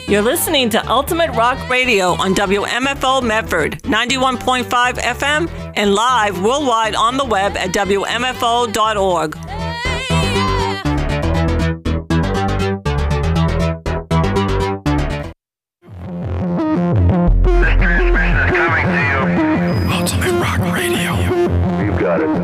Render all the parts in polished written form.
You're listening to Ultimate Rock Radio on WMFO Medford, 91.5 FM, and live worldwide on the web at WMFO.org. This transmission is coming to you. Ultimate Rock Radio. You got it.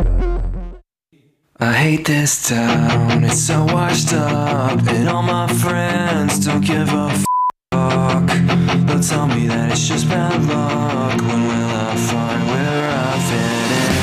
I hate this town, it's so washed up, and all my friends don't give a fuck. They'll tell me that it's just bad luck. When will I find where I fit in?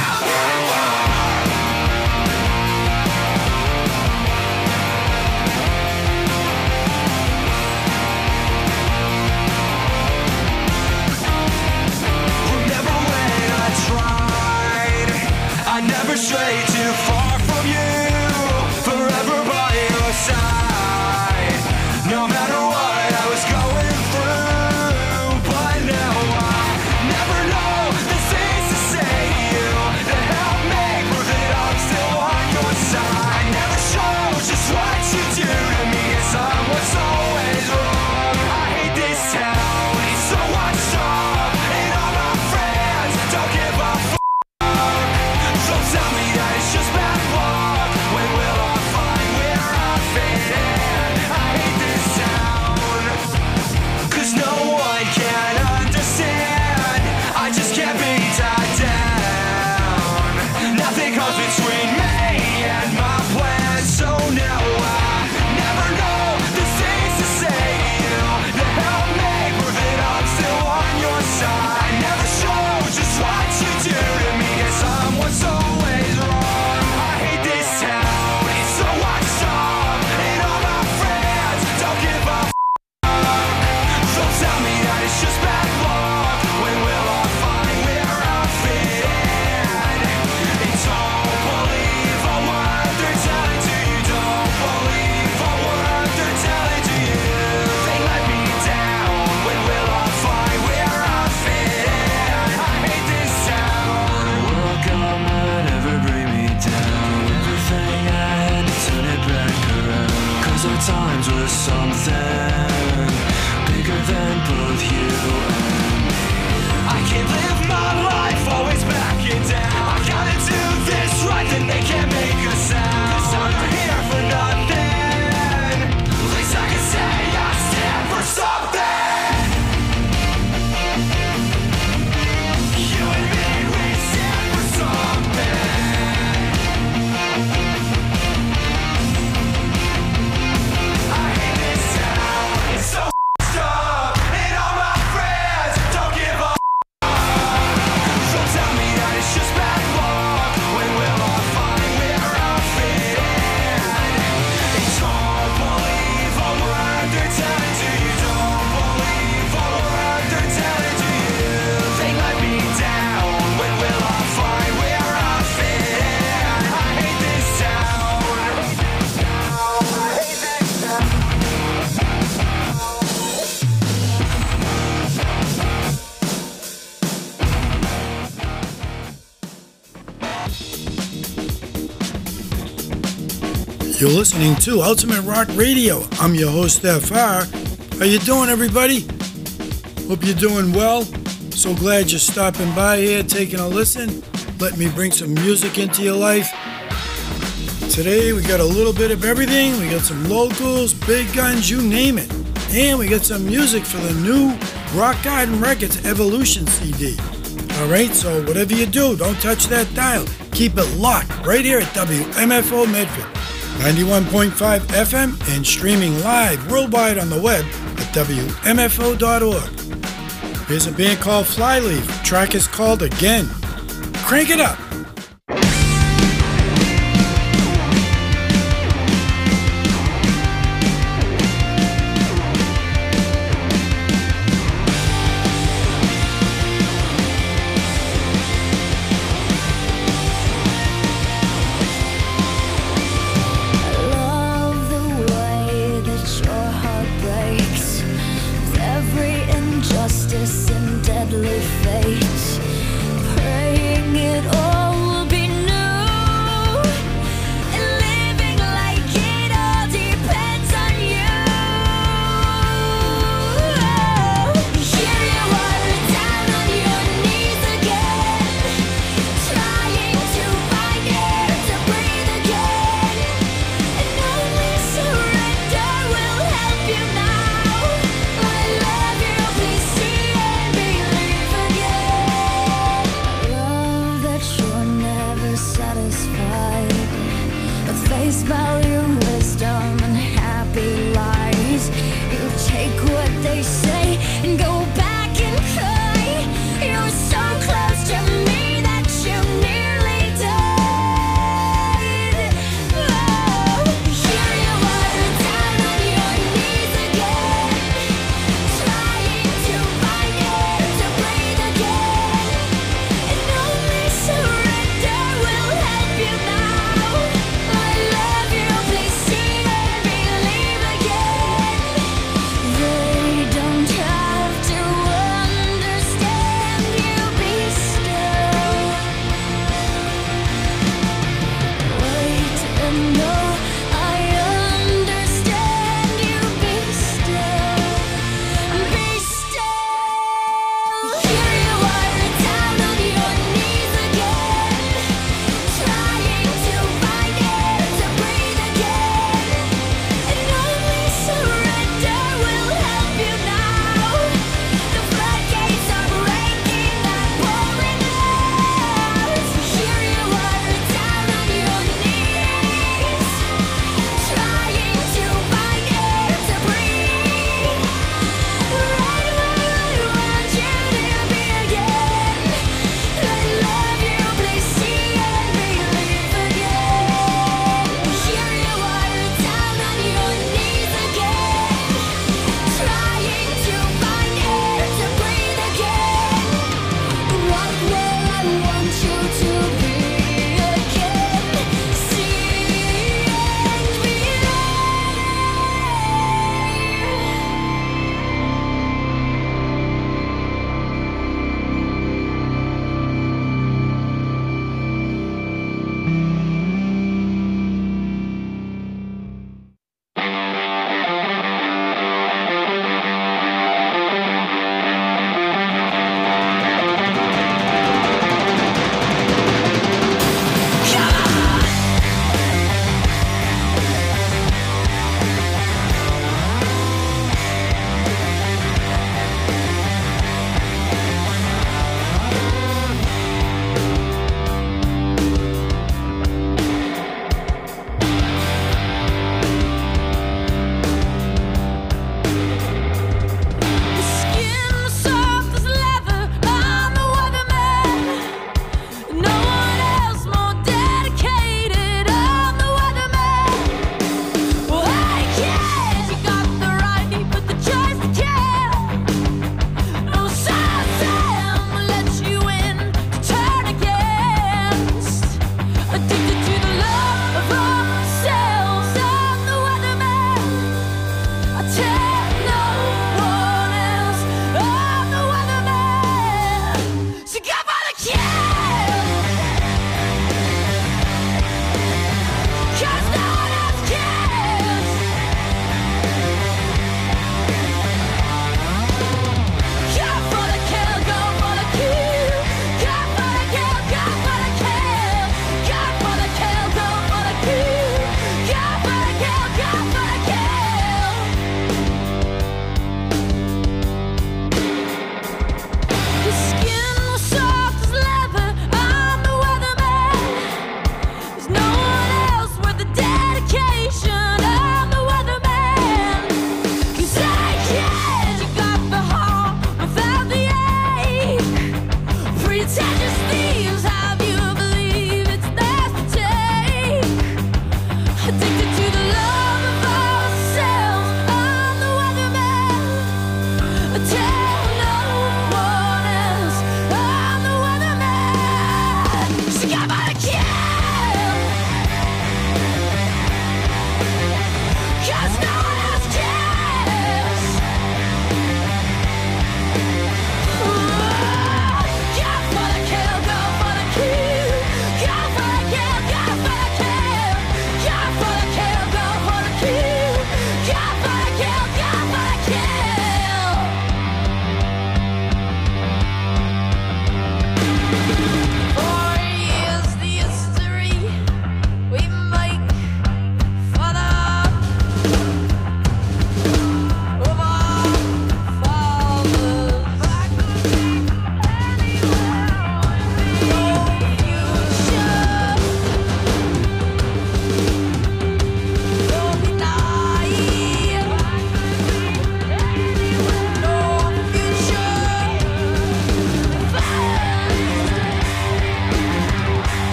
Remember when I tried? I never strayed too far from you. Forever by your side. No matter what I was going through, but now I never know the things to say to you that help me prove that I'm still on your side. Never show just what you do to me, as I'm what's always wrong. I hate this town, it's so washed up, and all my friends don't give a fuck. So tell me that it's just bad luck. When will I find where I fit in? I hate this town, 'cause no one can understand. I just can't be tied down. Nothing comes between me and my plan. So now I never know the things to say to you that help me prove that I'm still on your side. Never show just what you do to me, 'cause I'm what's always wrong. I hate this town, it's so washed up, and all my friends don't give a fuck. So tell me that it's just bad luck. When will I find where I fit in? And don't believe a word they're telling to you. Don't believe a word they're telling to you. They let me down. When will I find where I fit in? I hate this town. Will come and never bring me down. Everything I had to turn it back around. 'Cause our times were something bigger than both you and me. I can't live my life always backing down. I gotta do this right, then they can't make a sound. 'Cause I'm not here for nothing. At least I can say I stand for something. You and me, we stand for something. I hate this town, it's so f***ed up, and all my friends don't give a So tell me that it's just bad luck. When will I find where I fit in? And don't believe a word they're telling to you. Don't believe a word they're telling to you. They let me down. When will I find where I fit in? I hate this town. I hate this town. You're listening to Ultimate Rock Radio. I'm your host, FR. How you doing, everybody? Hope you're doing well. So glad you're stopping by here, taking a listen. Let me bring some music into your life. Today, we got a little bit of everything. We got some locals, big guns, you name it. And we got some music for the new Rock Garden Records Evolution CD. All right, so whatever you do, don't touch that dial. Keep it locked right here at WMFO Medford. 91.5 FM and streaming live worldwide on the web at WMFO.org. Here's a band called Flyleaf. The track is called Again. Crank it up. Love the way that your heart breaks with every injustice and deadly fate, praying it all face value wisdom and happy lies. You take what they say and go back and cry. You're so close to me that you nearly died. Oh, here you are down on your knees again, trying to find air to breathe again. And only surrender will help you now. I love you, please see and believe again. They don't have to understand you, be still. Wait and know I understand you, be still. Be still. Here you are down on your knees again, trying to find air to breathe again. And only surrender will help you now. The floodgates are breaking and pouring out. Here you are down on your knees, trying to find air to breathe. Right where I want you to be again. I love you, please see and believe again. Here you are down on your knees again, trying to find air to breathe again. Right where I want you to be again. See and believe.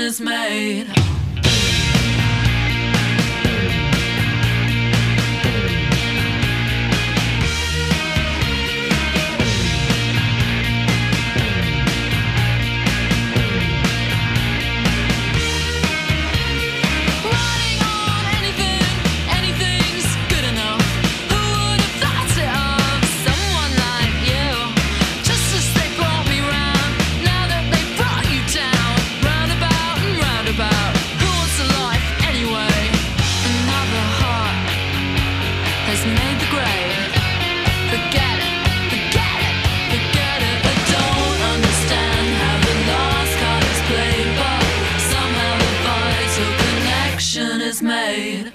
is made. Is made.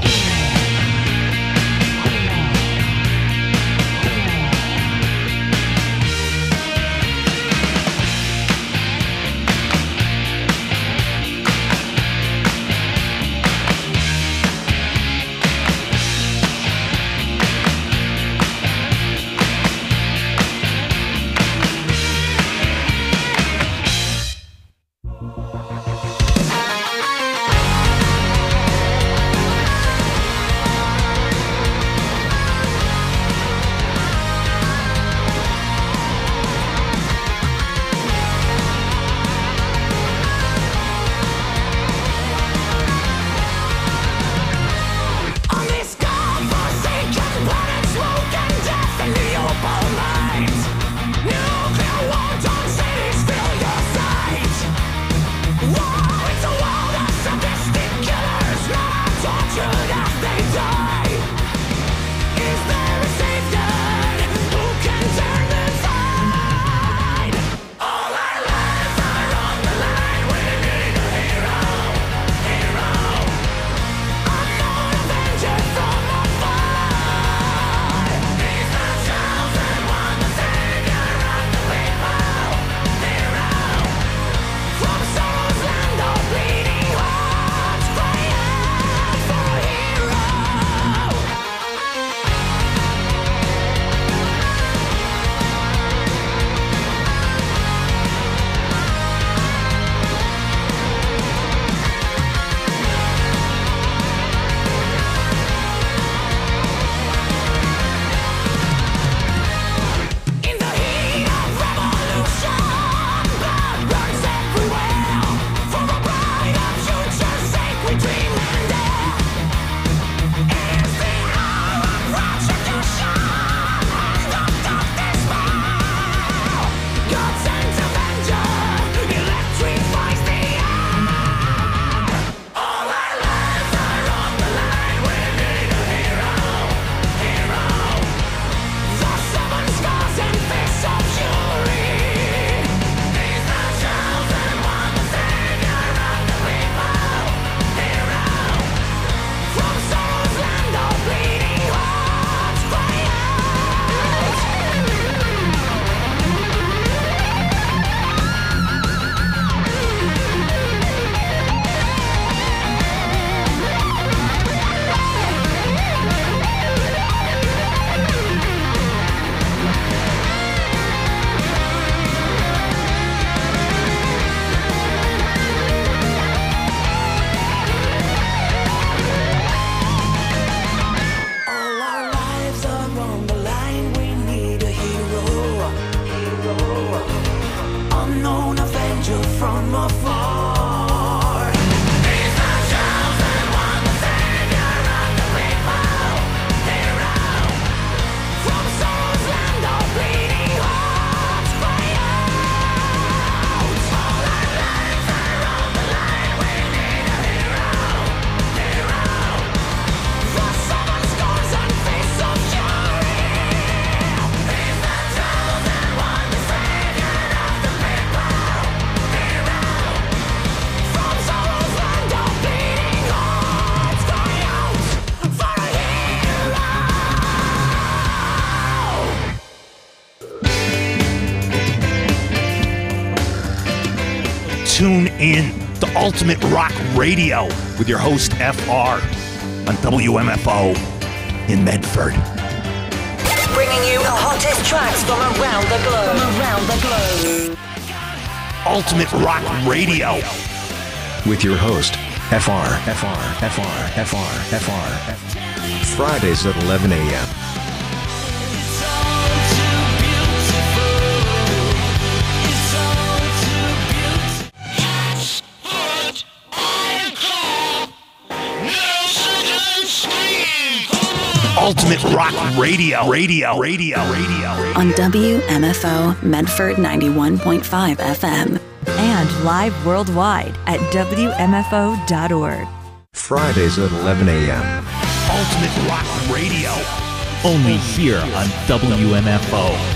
Tune in to Ultimate Rock Radio with your host, FR, on WMFO in Medford. Bringing you the hottest tracks from around the globe. Ultimate Rock Radio with your host, FR. Fridays at 11 a.m. Ultimate Rock Radio. On WMFO Medford 91.5 FM. And live worldwide at WMFO.org. Fridays at 11 a.m. Ultimate Rock Radio. Only here on WMFO.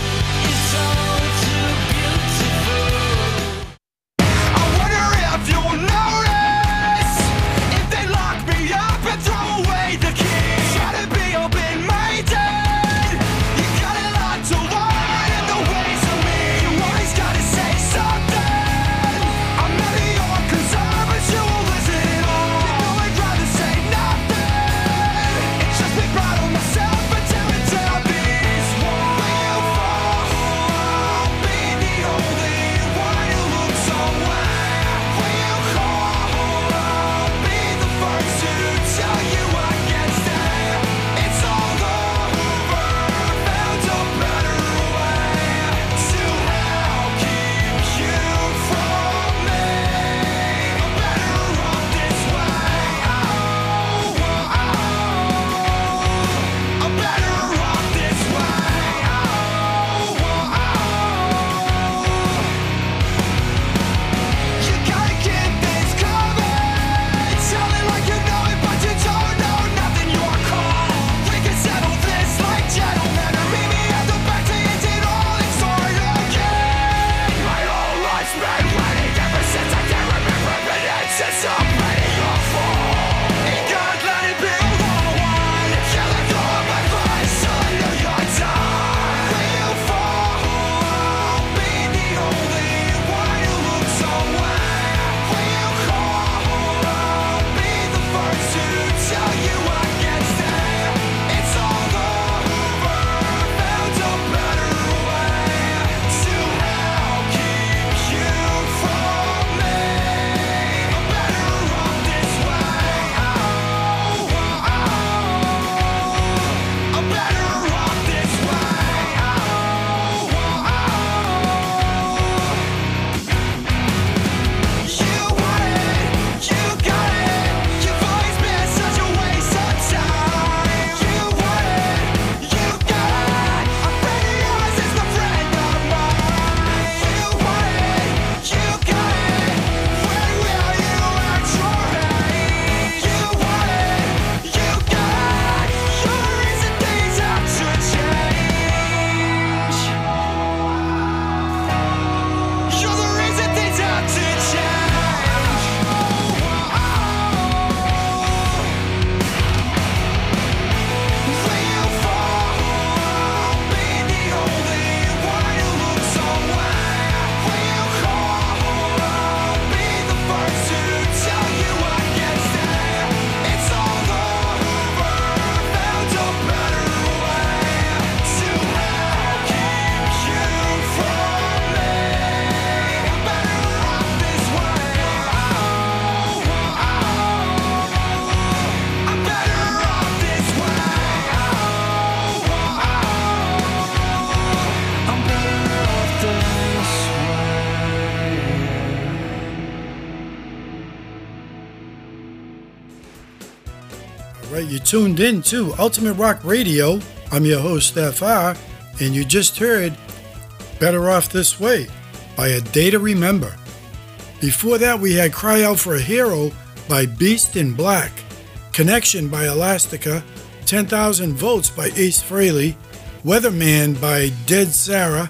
Right, you tuned in to Ultimate Rock Radio. I'm your host, FR, and you just heard Better Off This Way by A Day to Remember. Before that, we had Cry Out for a Hero by Beast in Black, Connection by Elastica, 10,000 Votes by Ace Frehley, Weatherman by Dead Sarah,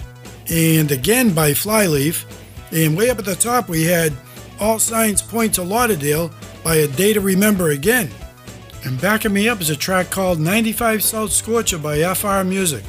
and Again by Flyleaf. And way up at the top, we had All Signs Point to Lauderdale by A Day to Remember Again. And backing me up is a track called 95 South Scorcher by FR Music.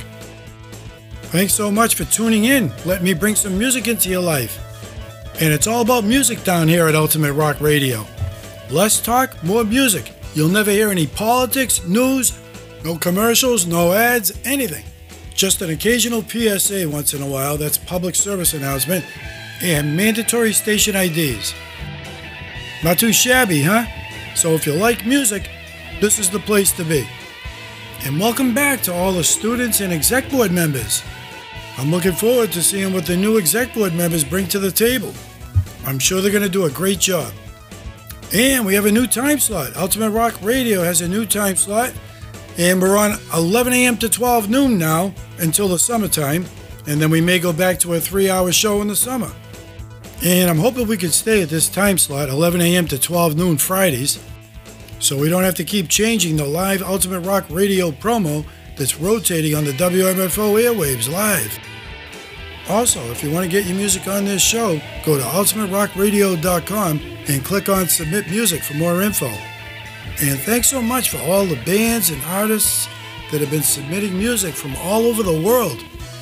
Thanks so much for tuning in. Let me bring some music into your life. And it's all about music down here at Ultimate Rock Radio. Less talk, more music. You'll never hear any politics, news, no commercials, no ads, anything. Just an occasional PSA once in a while, that's public service announcement, and mandatory station IDs. Not too shabby, huh? So if you like music, this is the place to be. And welcome back to all the students and exec board members. I'm looking forward to seeing what the new exec board members bring to the table. I'm sure they're going to do a great job. And we have a new time slot. Ultimate Rock Radio has a new time slot. And we're on 11 a.m. to 12 noon now until the summertime. And then we may go back to a 3-hour show in the summer. And I'm hoping we can stay at this time slot, 11 a.m. to 12 noon Fridays, so we don't have to keep changing the live Ultimate Rock Radio promo that's rotating on the WMFO airwaves live. Also, if you want to get your music on this show, go to ultimaterockradio.com and click on Submit Music for more info. And thanks so much for all the bands and artists that have been submitting music from all over the world.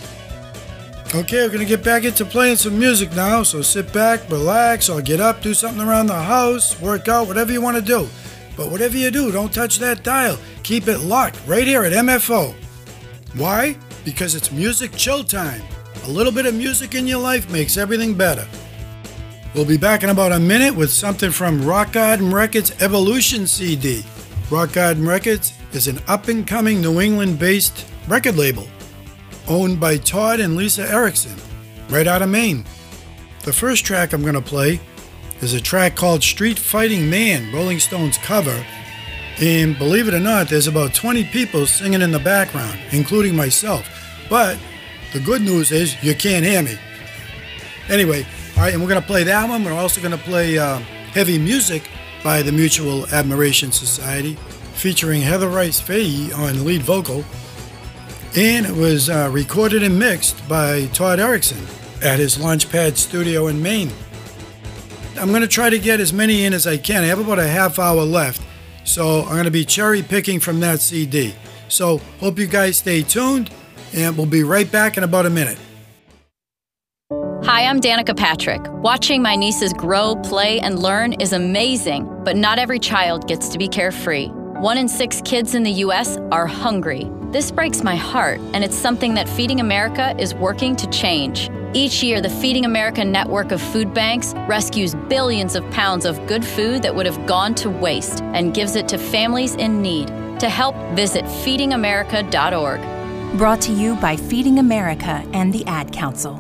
Okay, we're going to get back into playing some music now, so sit back, relax, or get up, do something around the house, work out, whatever you want to do. But whatever you do, don't touch that dial. Keep it locked right here at MFO. Why? Because it's music chill time. A little bit of music in your life makes everything better. We'll be back in about a minute with something from Rock Garden Records Evolution CD. Rock Garden Records is an up-and-coming New England-based record label owned by Todd and Lisa Erickson, right out of Maine. The first track I'm going to play is a track called Street Fighting Man, Rolling Stones cover. And believe it or not, there's about 20 people singing in the background, including myself. But the good news is you can't hear me. Anyway, all right, and we're going to play that one. We're also going to play Heavy Music by the Mutual Admiration Society, featuring Heather Rice Fahey on lead vocal. And it was recorded and mixed by Todd Erickson at his Launchpad studio in Maine. I'm going to try to get as many in as I can. I have about a half hour left, so I'm going to be cherry picking from that CD. So hope you guys stay tuned, and we'll be right back in about a minute. Hi, I'm Danica Patrick. Watching my nieces grow, play, and learn is amazing, but not every child gets to be carefree. 1 in 6 kids in the U.S. are hungry. This breaks my heart, and it's something that Feeding America is working to change. Each year, the Feeding America network of food banks rescues billions of pounds of good food that would have gone to waste and gives it to families in need. To help, visit feedingamerica.org. Brought to you by Feeding America and the Ad Council.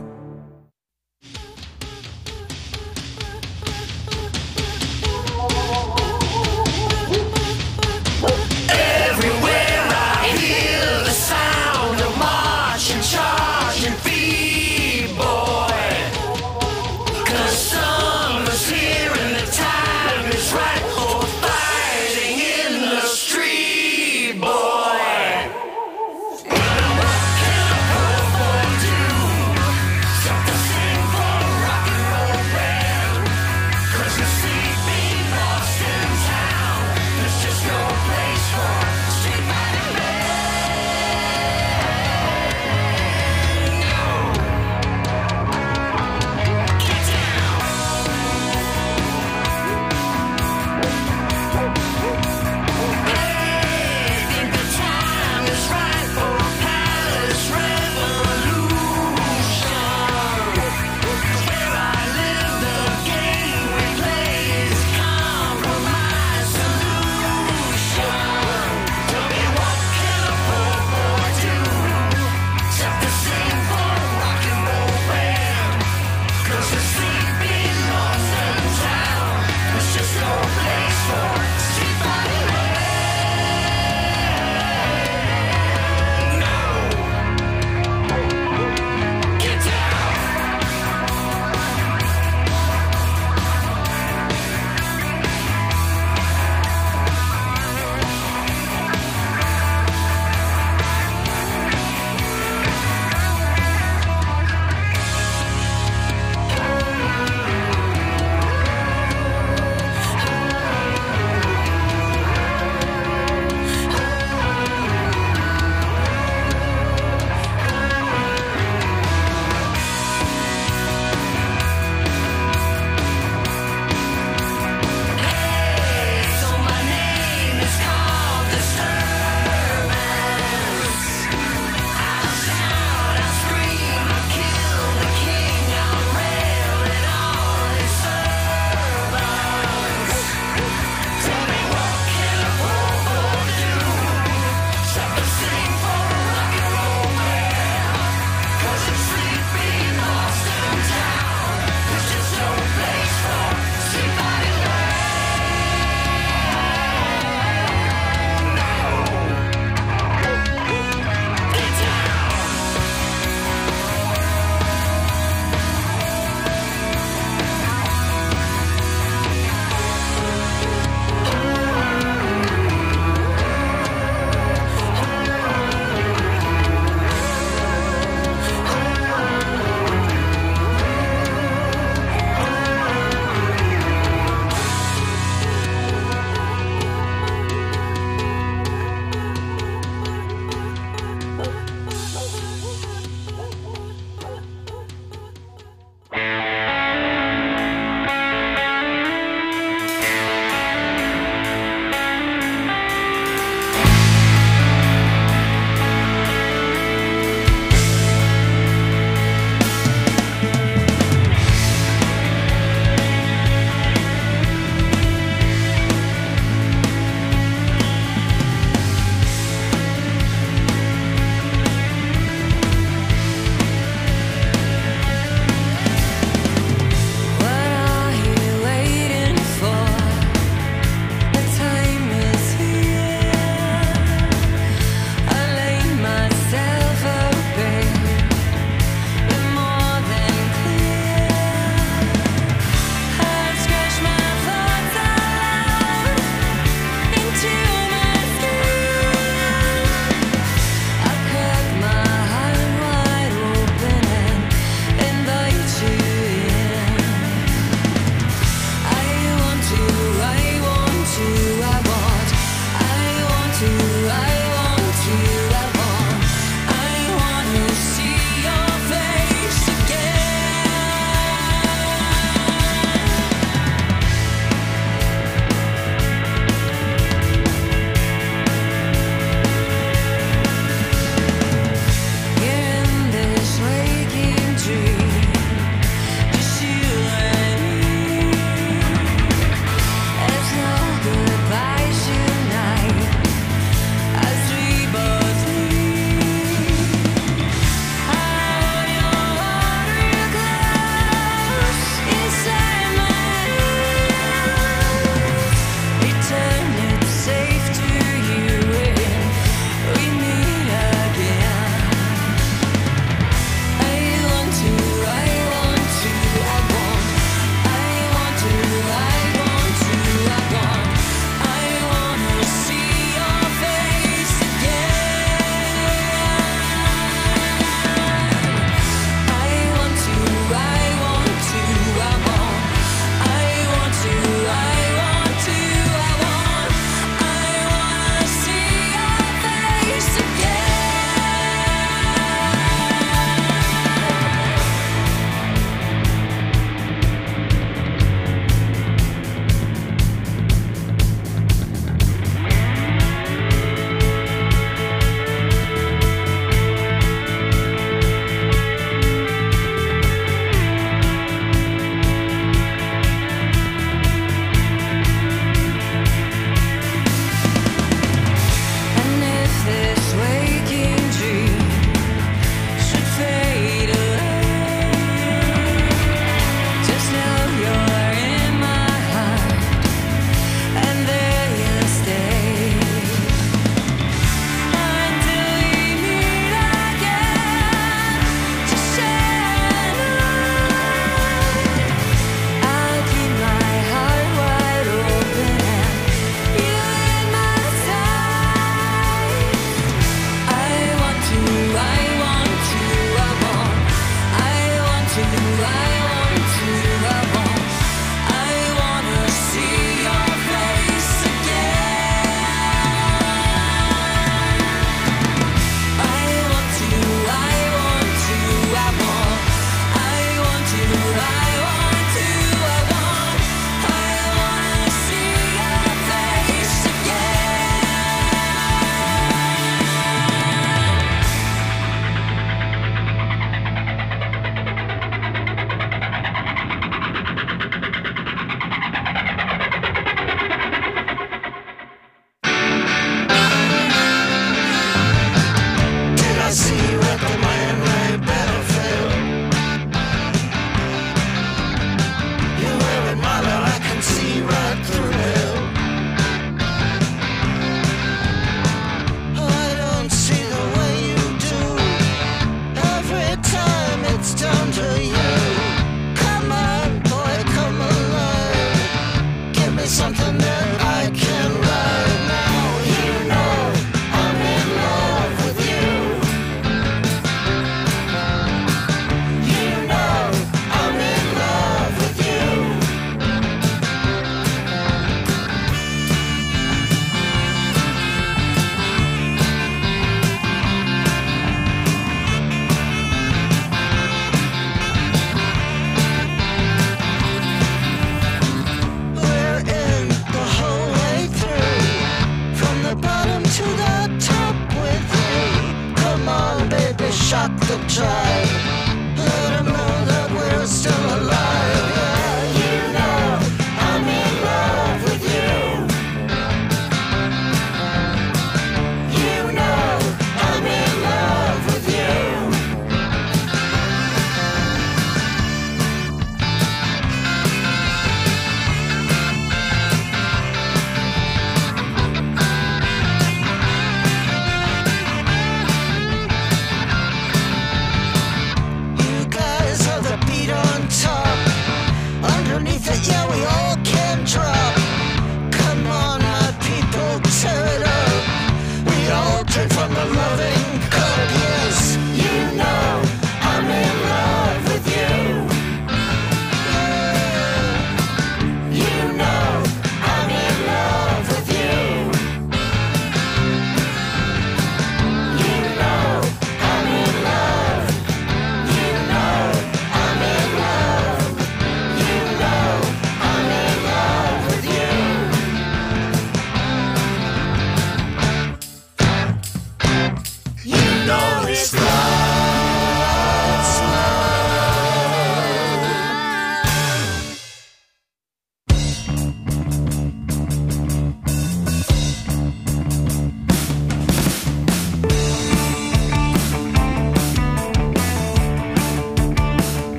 What can a poor boy do?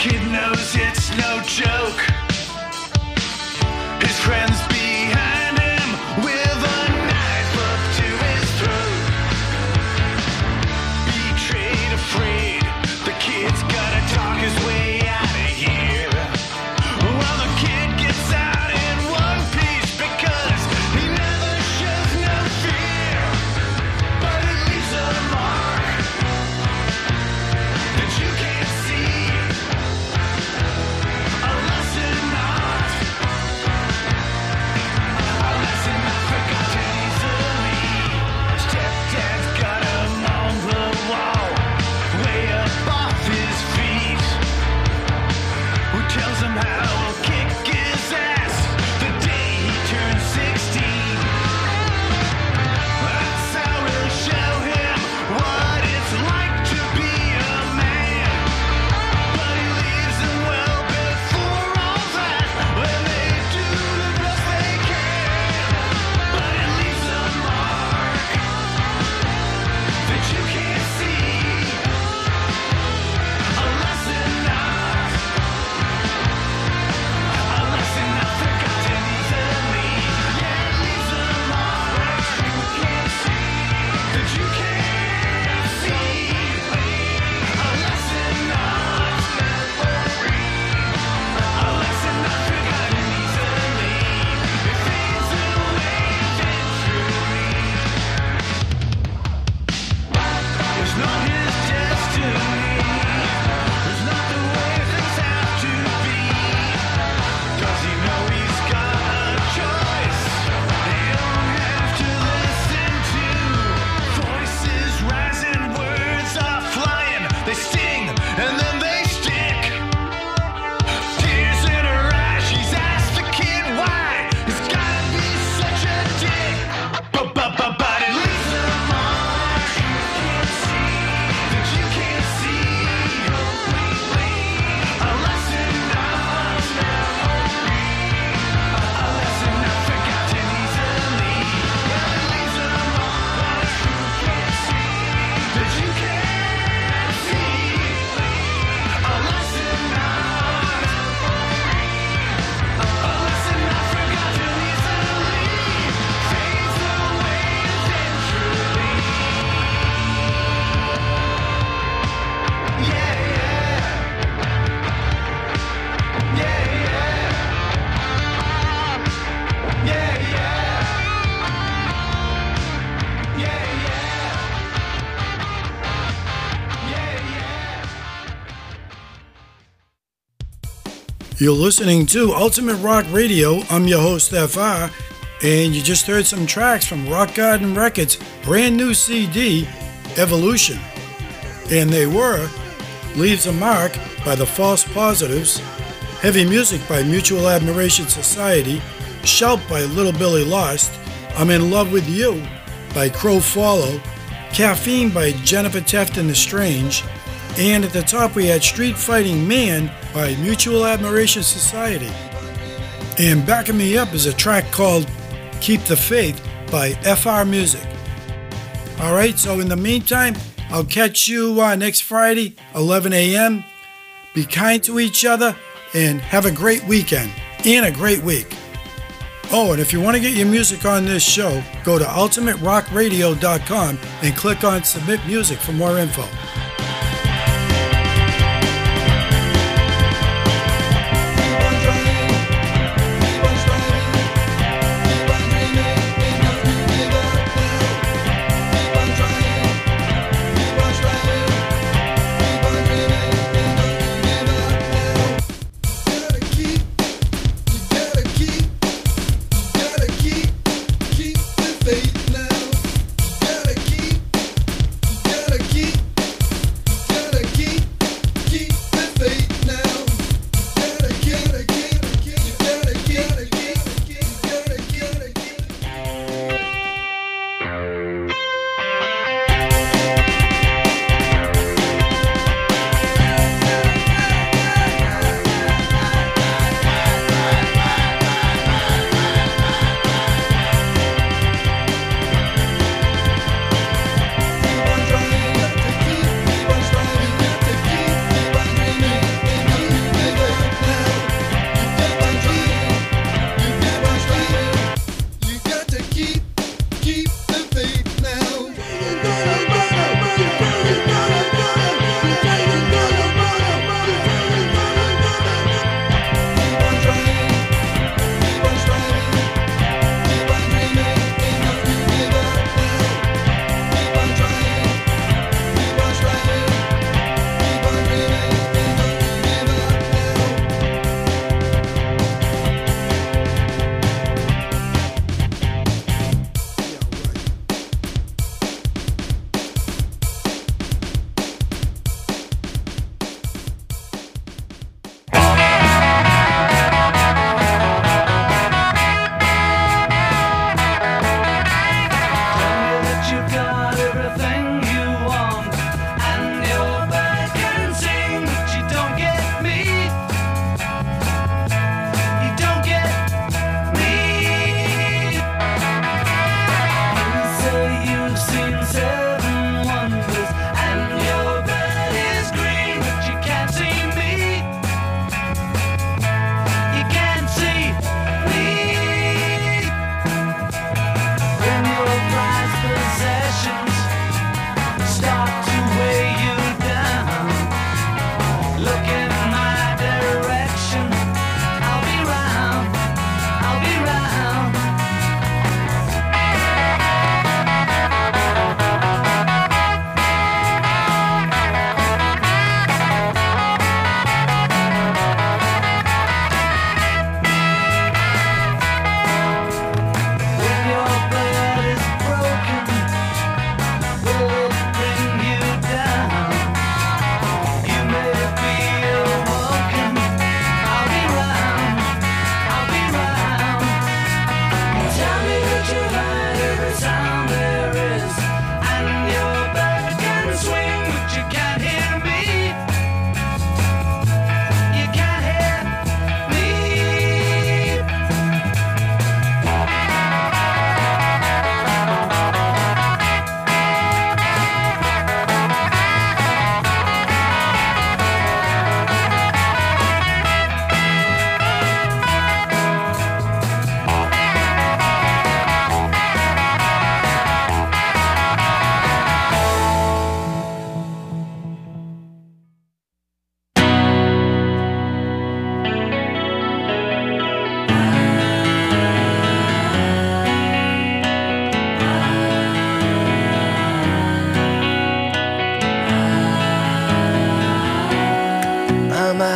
kid knows it's no joke. His friends behind him with a knife up to his throat. Betrayed, afraid, the kid's gotta talk his way out of here. While the kid gets out in one piece because he never shows no fear. But it leaves a mark that you can't see. A lesson not forgotten easily. Stepdad's got him on the wall, way up off his feet. Who tells him how he'll kick his ass the day he turns 16. That's how we'll show him what it's like to be a man. But he leaves him well before all that when they do the best they can. But it leaves a mark that you can't see. A lesson not forgotten easily. Yeah, it leaves a mark that you can't see. A lesson not forgotten easily. It fades away eventually. It's not his destiny. It's not the way things have to be. Does he know he's got a choice? They don't have to listen to voices rising, words are flying. They sting and then they stick. Tears in her eyes, she's asked the kid why. It's gotta be such a dick. But it leaves a mark that you can't see. A lesson not forgotten easily. Yeah, it leaves a mark that you can't see. A lesson not forgotten easily. Fades away eventually. Yeah, yeah. Yeah, yeah. Yeah, yeah. Yeah, yeah. You're listening to Ultimate Rock Radio. I'm your host, FR, and you just heard some tracks from Rock Garden Records' brand new CD, Evolution. And they were Leaves a Mark by the False Positives, Heavy Music by Mutual Admiration Society, Shout by Little Billy Lost, I'm in Love with You by Crow Follow, Caffeine by Jennifer Teft and the Strange, and at the top we had Street Fighting Man by Mutual Admiration Society. And backing me up is a track called Keep the Faith by FR Music. Alright, so in the meantime, I'll catch you next Friday, 11 a.m. Be kind to each other and have a great weekend and a great week. Oh, and if you want to get your music on this show, go to ultimaterockradio.com and click on Submit Music for more info. Faith now, gotta keep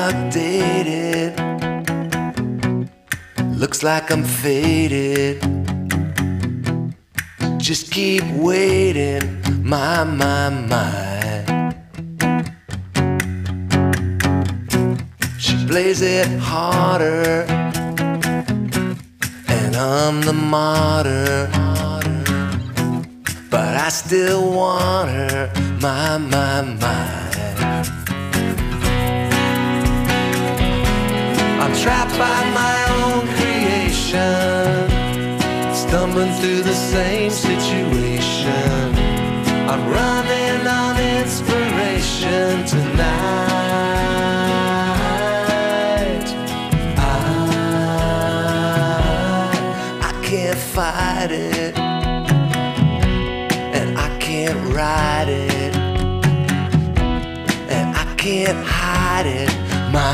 outdated. Looks like I'm faded. Just keep waiting, my. She plays it harder, and I'm the martyr. But I still want her, my. I'm trapped by my own creation, stumbling through the same situation. I'm running on inspiration tonight. I can't fight it, and I can't ride it, and I can't hide it, my.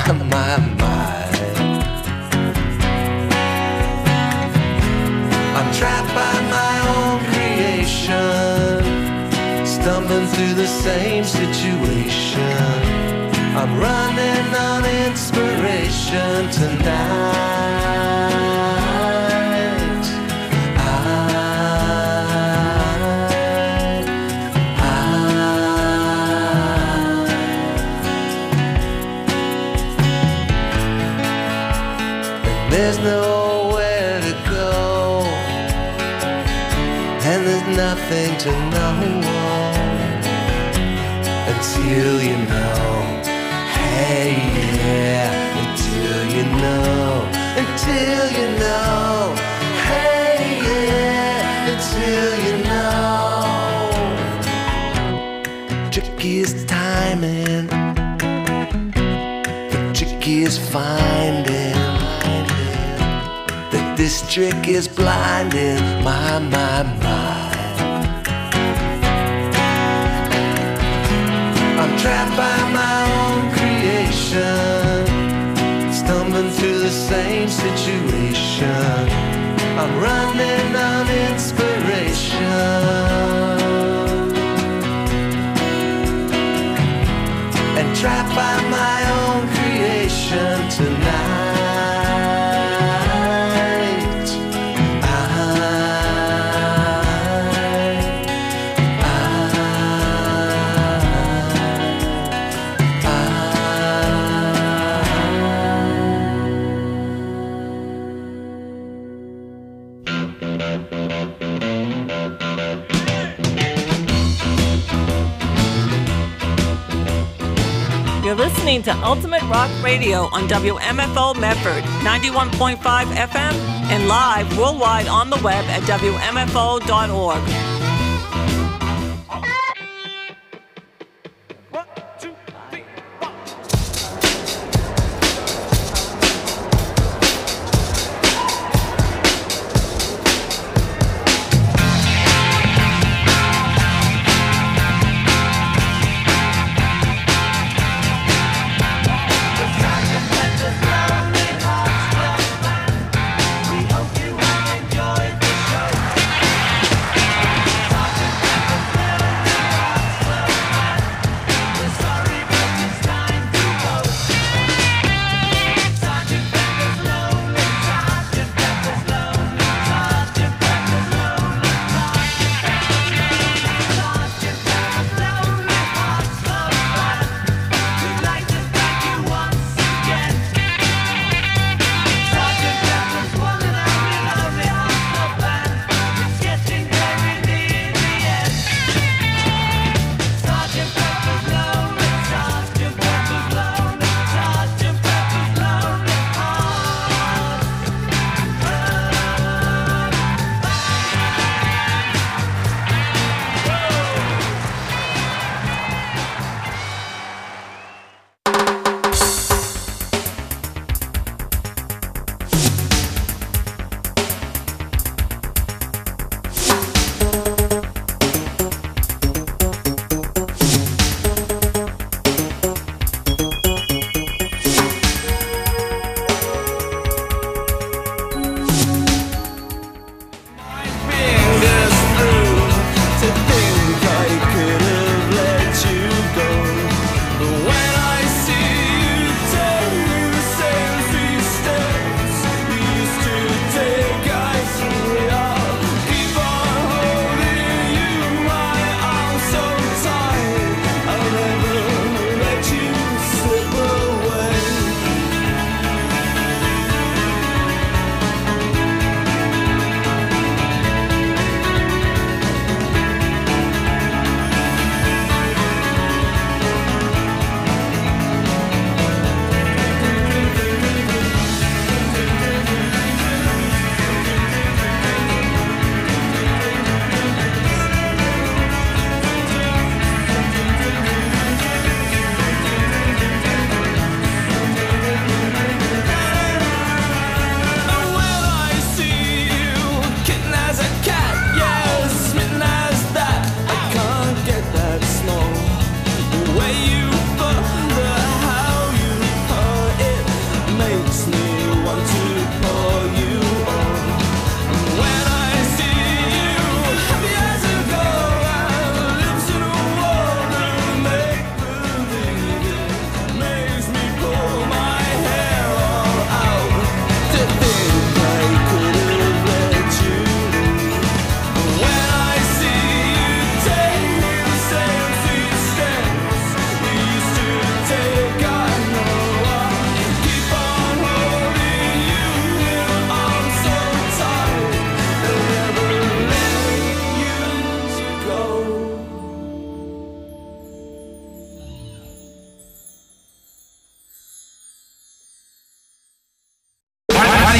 I'm trapped by my own creation, stumbling through the same situation. I'm running on inspiration tonight. And there's nowhere to go, and there's nothing to know until you know. Hey, yeah, until you know. Hey, yeah, until you know. Tricky is timing, the tricky is finding that this trick is blinding, my. I'm trapped by my own creation, stumbling through the same situation. I'm running on inspiration, and trapped by my own creation tonight. You're listening to Ultimate Rock Radio on WMFO Medford, 91.5 FM, and live worldwide on the web at WMFO.org. Enjoy the show.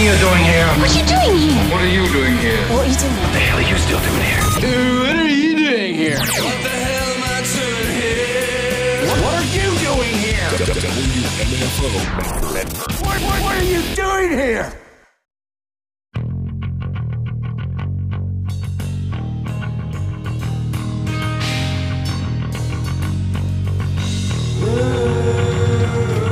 you doing here? What are you doing here? What are you doing here? What are you doing? What the hell are you still doing here? What are you doing here? What the hell am I doing here? What are you doing here? WMFO. What are you doing here?